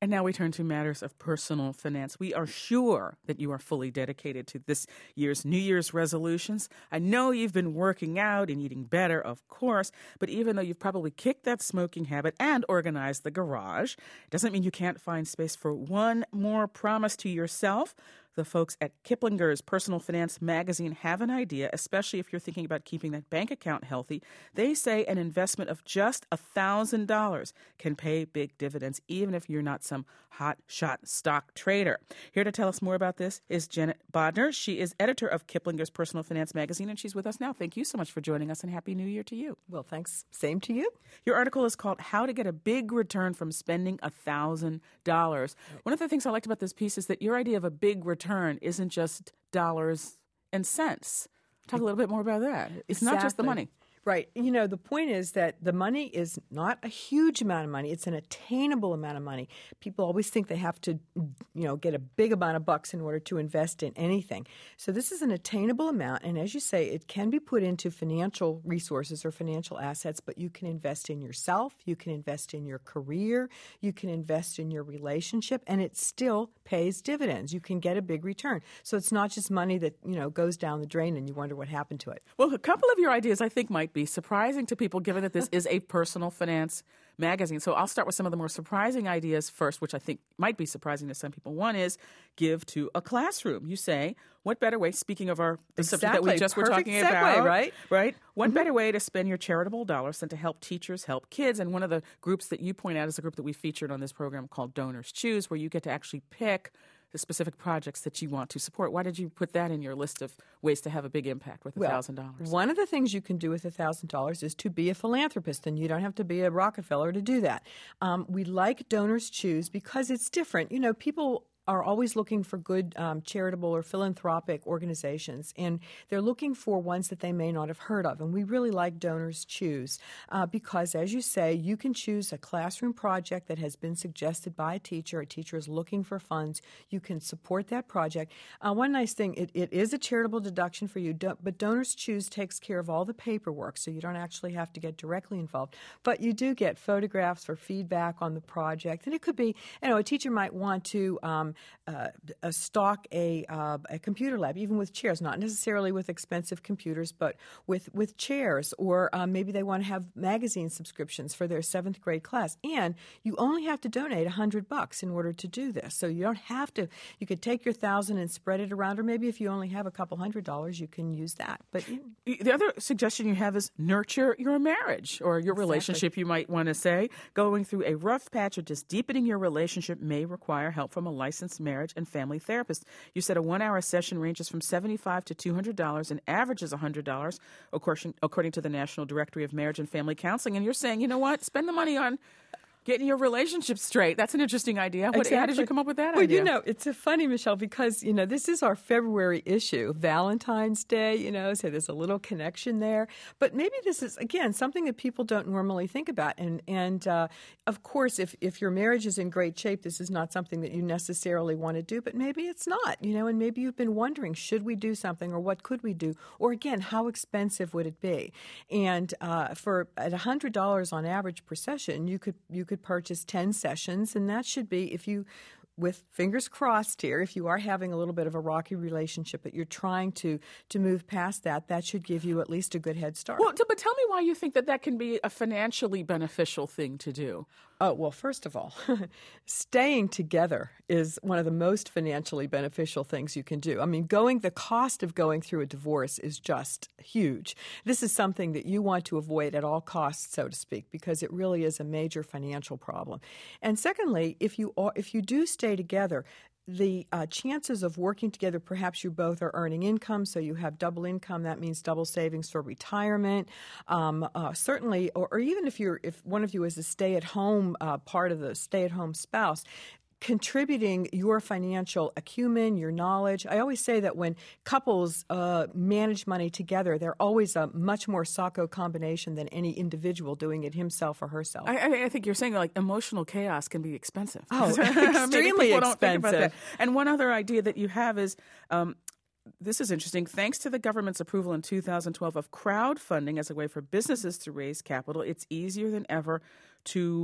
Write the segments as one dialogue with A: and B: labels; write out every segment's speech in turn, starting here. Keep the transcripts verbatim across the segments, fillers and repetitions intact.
A: And now we turn to matters of personal finance. We are sure that you are fully dedicated to this year's New Year's resolutions. I know you've been working out and eating better, of course, but even though you've probably kicked that smoking habit and organized the garage, it doesn't mean you can't find space for one more promise to yourself. The folks at Kiplinger's Personal Finance magazine have an idea, especially if you're thinking about keeping that bank account healthy. They say an investment of just one thousand dollars can pay big dividends, even if you're not some hot-shot stock trader. Here to tell us more about this is Janet Bodner. She is editor of Kiplinger's Personal Finance magazine, and she's with us now. Thank you so much for joining us, and Happy New Year to you.
B: Well, thanks. Same to you.
A: Your article is called How to Get a Big Return from Spending one thousand dollars. Right. One of the things I liked about this piece is that your idea of a big return Return isn't just dollars and cents. Talk a little bit more about that. It's
B: exactly.
A: not just the money.
B: Right. You know, the point is that the money is not a huge amount of money. It's an attainable amount of money. People always think they have to, you know, get a big amount of bucks in order to invest in anything. So this is an attainable amount. And as you say, it can be put into financial resources or financial assets, but you can invest in yourself. You can invest in your career. You can invest in your relationship, and it still pays dividends. You can get a big return. So it's not just money that, you know, goes down the drain and you wonder what happened to it.
A: Well, a couple of your ideas I think might be surprising to people, given that this is a personal finance magazine. So I'll start with some of the more surprising ideas first, which I think might be surprising to some people. One is give to a classroom. You say, what better way, speaking of our the
B: exactly.
A: subject that we just
B: Perfect
A: were talking
B: segue,
A: about,
B: right?
A: Right? What
B: mm-hmm.
A: better way to spend your charitable dollars than to help teachers help kids? And one of the groups that you point out is a group that we featured on this program called Donors Choose, where you get to actually pick the specific projects that you want to support. Why did you put that in your list of ways to have a big impact with one thousand dollars?
B: Well, one of the things you can do with one thousand dollars is to be a philanthropist, and you don't have to be a Rockefeller to do that. Um, we like Donors Choose because it's different. You know, people are always looking for good um, charitable or philanthropic organizations, and they're looking for ones that they may not have heard of. And we really like Donors Choose uh, because, as you say, you can choose a classroom project that has been suggested by a teacher. A teacher is looking for funds. You can support that project. Uh, one nice thing, it, it is a charitable deduction for you, do, but Donors Choose takes care of all the paperwork, so you don't actually have to get directly involved. But you do get photographs for feedback on the project. And it could be, you know, a teacher might want to um, Uh, uh, stock a, uh, a computer lab, even with chairs, not necessarily with expensive computers, but with, with chairs. Or um, maybe they want to have magazine subscriptions for their seventh grade class. And you only have to donate one hundred bucks in order to do this. So you don't have to, you could take your thousand and spread it around, or maybe if you only have a couple hundred dollars, you can use that. But you know.
A: The other suggestion you have is nurture your marriage or your
B: Exactly.
A: relationship, you might want to say. Going through a rough patch or just deepening your relationship may require help from a licensed marriage and family therapist. You said a one-hour session ranges from seventy-five dollars to two hundred dollars and averages one hundred dollars, according, according to the National Directory of Marriage and Family Counseling. And you're saying, you know what, spend the money on getting your relationship straight. That's an interesting idea. What,
B: exactly.
A: How did you come up with that
B: well,
A: idea?
B: Well, you know, it's a funny, Michelle, because, you know, this is our February issue, Valentine's Day, you know, so there's a little connection there. But maybe this is, again, something that people don't normally think about. And, and uh, of course, if, if your marriage is in great shape, this is not something that you necessarily want to do, but maybe it's not, you know, and maybe you've been wondering, should we do something or what could we do? Or again, how expensive would it be? And uh, for at one hundred dollars on average per session, you could you could purchase ten sessions, and that should be, if you, with fingers crossed here, if you are having a little bit of a rocky relationship, but you're trying to to move past that, that should give you at least a good head start.
A: Well, but tell me why you think that that can be a financially beneficial thing to do.
B: Oh, well, first of all, staying together is one of the most financially beneficial things you can do. I mean, going the cost of going through a divorce is just huge. This is something that you want to avoid at all costs, so to speak, because it really is a major financial problem. And secondly, if you are, if you do stay together, the uh, chances of working together, perhaps you both are earning income, so you have double income. That means double savings for retirement. Um, uh, certainly, or, or even if you're, if one of you is a stay-at-home uh, part of the stay-at-home spouse, contributing your financial acumen, your knowledge. I always say that when couples uh, manage money together, they're always a much more Sacco combination than any individual doing it himself or herself.
A: I, I think you're saying like emotional chaos can be expensive.
B: Oh, extremely expensive.
A: And one other idea that you have is um, this is interesting. Thanks to the government's approval in two thousand twelve of crowdfunding as a way for businesses to raise capital, it's easier than ever to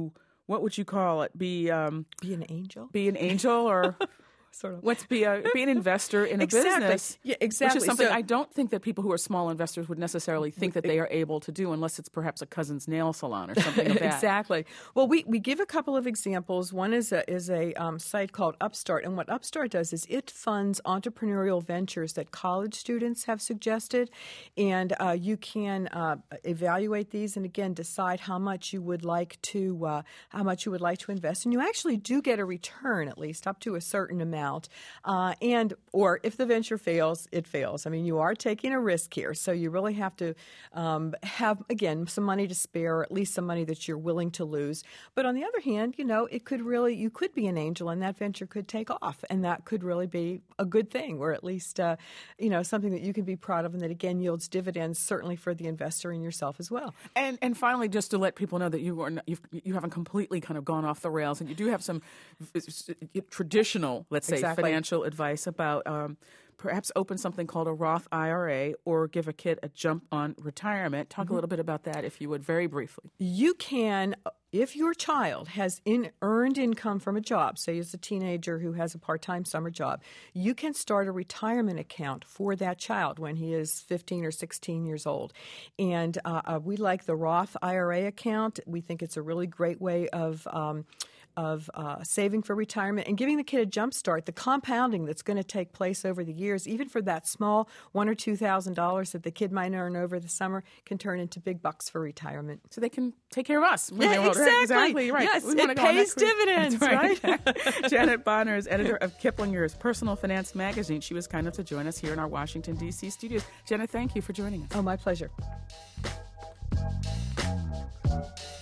A: what would you call it? Be um,
B: Be an angel?
A: be an angel or
B: Sort of.
A: what's be a be an investor in a
B: Exactly.
A: business?
B: Yeah, exactly.
A: Which is something
B: So-
A: I don't think that people who are small investors would necessarily think that they are able to do unless it's perhaps a cousin's nail salon or something of that.
B: Exactly. Well, we, we give a couple of examples. One is a is a um, site called Upstart, and what Upstart does is it funds entrepreneurial ventures that college students have suggested, and uh, you can uh, evaluate these and again decide how much you would like to uh, how much you would like to invest, and you actually do get a return at least up to a certain amount. Uh, and or if the venture fails, it fails. I mean, you are taking a risk here, so you really have to um, have again some money to spare, or at least some money that you're willing to lose. But on the other hand, you know, it could really you could be an angel, and that venture could take off, and that could really be a good thing, or at least uh, you know something that you can be proud of, and that again yields dividends certainly for the investor and yourself as well.
A: And and finally, just to let people know that you are not, you've, you haven't completely kind of gone off the rails, and you do have some uh, traditional, let's say,
B: Exactly.
A: financial advice about um, perhaps open something called a Roth I R A or give a kid a jump on retirement. Talk
B: Mm-hmm.
A: a little bit about that, if you would, very briefly.
B: You can, if your child has in, earned income from a job, say it's a teenager who has a part-time summer job, you can start a retirement account for that child when he is fifteen or sixteen years old. And uh, uh, we like the Roth I R A account. We think it's a really great way of um, of uh, saving for retirement and giving the kid a jump start. The compounding that's going to take place over the years, even for that small one or two thousand dollars that the kid might earn over the summer, can turn into big bucks for retirement.
A: So they can take care of us. when
B: Yeah,
A: they're older. Right,
B: exactly.
A: exactly. Right.
B: Yes,
A: We
B: it
A: wanna go on that
B: pays
A: cruise.
B: dividends,
A: That's right? Janet Bonner is editor of Kiplinger's Personal Finance Magazine. She was kind enough to join us here in our Washington, D C studios. Janet, thank you for joining us.
B: Oh, my pleasure.